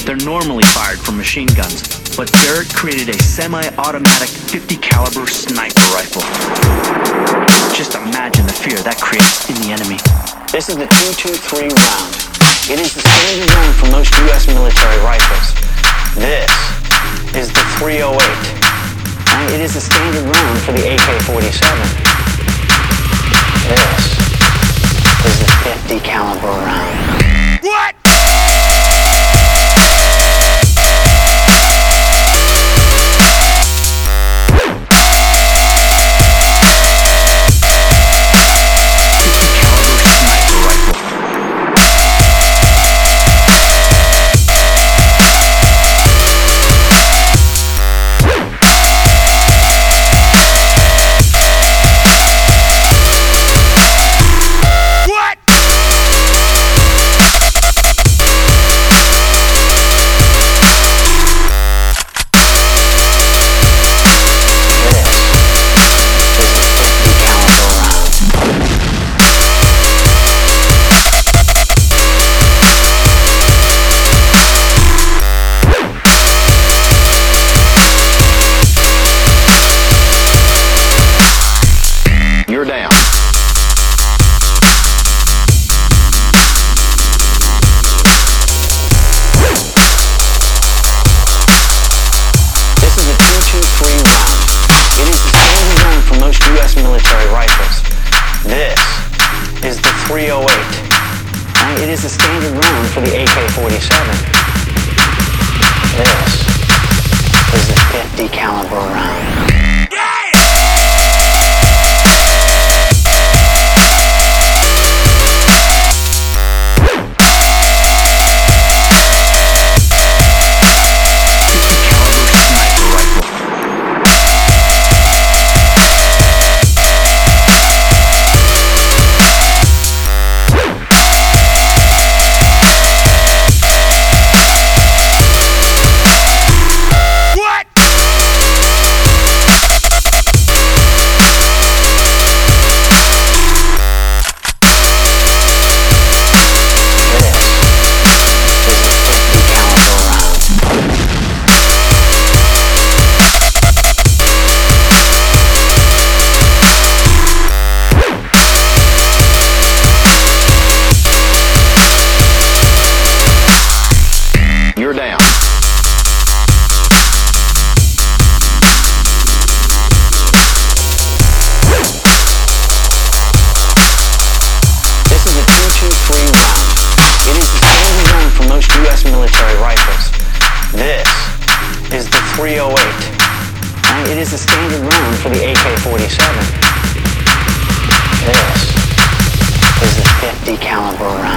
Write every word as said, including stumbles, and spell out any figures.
They're normally fired from machine guns, but Barrett created a semi-automatic fifty caliber sniper rifle. Just imagine the fear that creates in the enemy. This is the two two three round. It is the standard round for most U S military rifles. This is the three oh eight. Uh, it is the standard round for the A K forty-seven. This is the fifty caliber round. What? You're down. This is the two two three round. It is the standard round for most U S military rifles. This is the three oh eight. Uh, it is the standard round for the A K forty-seven. This is the fifty caliber round. You're down. This is the two two three round. It is the standard round for most U S military rifles. This is the three oh eight. Uh, it is the standard round for the A K forty-seven. This is the fifty caliber round.